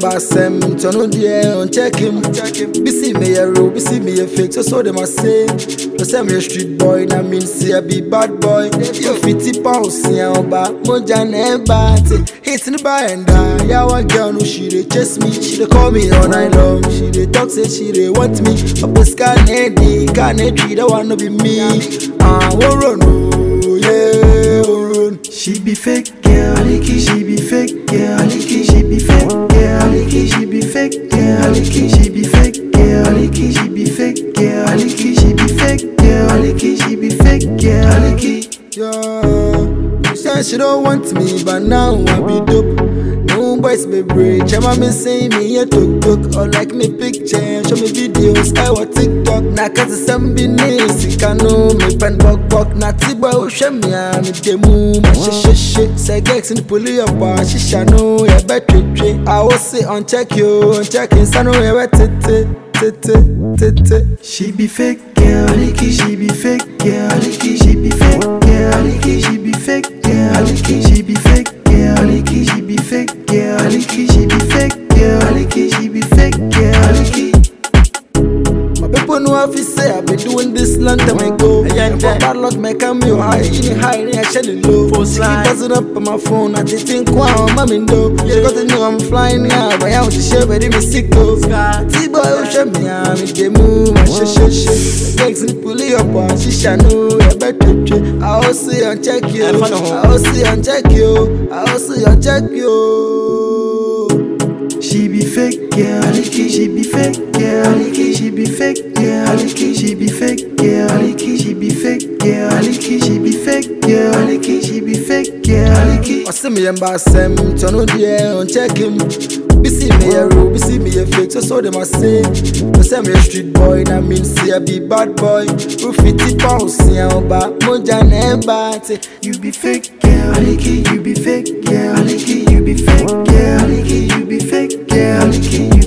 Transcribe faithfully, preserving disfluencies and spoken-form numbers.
embassem, turn on the air and check him. Be see me a real, be see me a fake, so so them a say. No say me a street boy, na mean see a be bad boy. You fifty pounds, see a ba, moja neba. Hits in the bar and die. Yeah, one girl no she dey chase me, she dey call me all night long. She dey talk say she dey want me. Up the sky, nady, can't tree, that wanna be me. Ah, uh, run, oh yeah, run. She be fake, yeah, Aliki, she be fake, yeah, Aliki, she be fake, yeah, Aliki, she be fake, yeah, Aliki, she be fake, yeah, Aliki, she be fake, yeah, Aliki, she be fake, yeah, Aliki, she be fake, yeah, Aliki. Yeah, she said she don't want me, but now I be dope. No boys be brave, chama me say me a tuk tuk, or like me picture, show me videos, I want TikTok. Na cause some be nice, can know me pen bok bok. Na tiba o show me a me demu, my shit shit shit. Say gex in the police up, she sha know ya better trick. I will say on check you, on check in, so know ya better tete tete tete. She be fake, yeah, Aliki, she be fake, yeah, Aliki, she be fake, yeah, Aliki, she be fake, yeah, Aliki, she be fake, yeah, Aliki, she be fake, yeah, Aliki, she be fake, yeah, Aliki, she be fake, yeah, Aliki. My people know if you say I've been doing this long time ago. And for bad luck, my cameo high, in high, and I shell it low. She keep buzzing up on my phone, I just think, wow, mommy no. She got to know I'm flying now, but I want to share, but it me sick though. T-boy, oh, show me, I'm in the move, my shit, shit, shit. Gex in the police up, she shall know, I better trick. I will see and check you, I will see and check you, I will see and check you. She be fake, yeah, Aliki, she be fake, yeah, Aliki, she be fake, yeah, Aliki, she be fake, yeah, Aliki, she be fake, yeah, Aliki, she be fake, yeah, Aliki, she be fake, yeah, Aliki. I see me embassem, turn on the air and check him. Be see me a real, be see me a fake, so so them a say. No say me a street boy, na mean see a be bad boy. Who fifty pounds, see a ba, moja neba. You be fake, yeah, Aliki, you be fake, yeah, Aliki, you be fake, yeah, Aliki, you be fake, yeah, Aliki, you